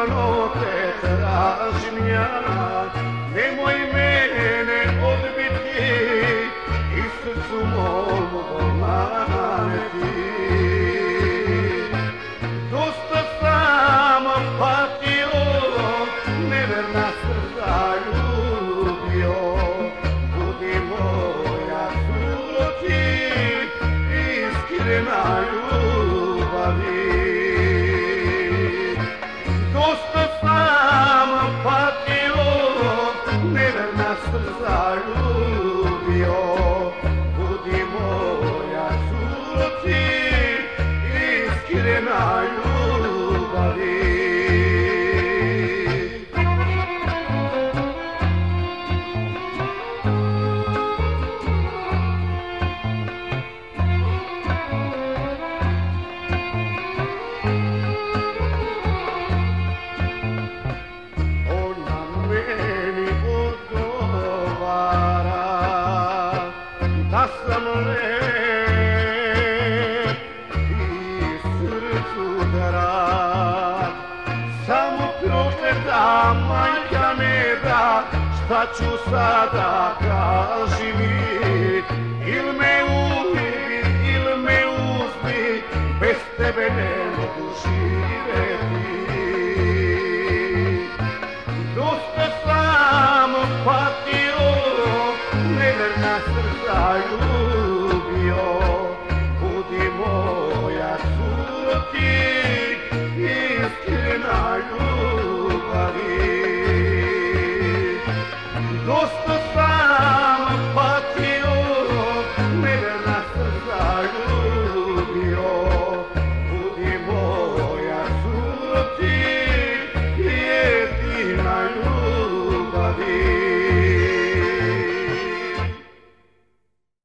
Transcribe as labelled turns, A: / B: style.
A: Neprestano te tražim ja, nemoj mene odbiti i srcu mom obmaniti. Dosta sam patio, neverna srca ljubio, budi moja suroći, iskrena ljubavi. Dosta sam patio, neverna srca ljubio, budi moja suroći, iskrena ljubavi. Da sam lep i srcu drag, samo prokleta majka ne da, šta ću sada, kaži mi, il me ubi, il me uzmi, bez tebe ne mogu živeti. Dosta sam patio, neverna srca ljubio,